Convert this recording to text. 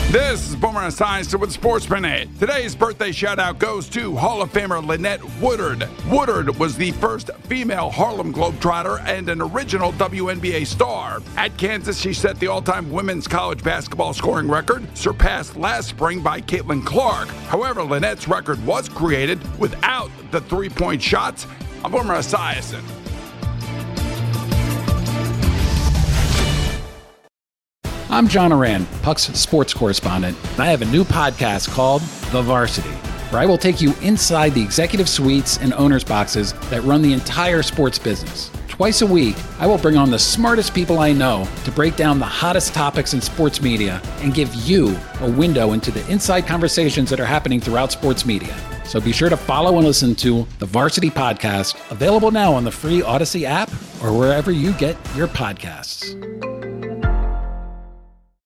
This is Boomer Esiason with Sports Minute. Today's birthday shout-out goes to Hall of Famer Lynette Woodard. Woodard was the first female Harlem Globetrotter and an original WNBA star. At Kansas, she set the all-time women's college basketball scoring record, surpassed last spring by Caitlin Clark. However, Lynette's record was created without the three-point shots. I'm Boomer Esiason. I'm John Oran, Puck's sports correspondent, and I have a new podcast called The Varsity, where I will take you inside the executive suites and owners' boxes that run the entire sports business. Twice a week, I will bring on the smartest people I know to break down the hottest topics in sports media and give you a window into the inside conversations that are happening throughout sports media. So be sure to follow and listen to The Varsity Podcast, available now on the free Odyssey app or wherever you get your podcasts.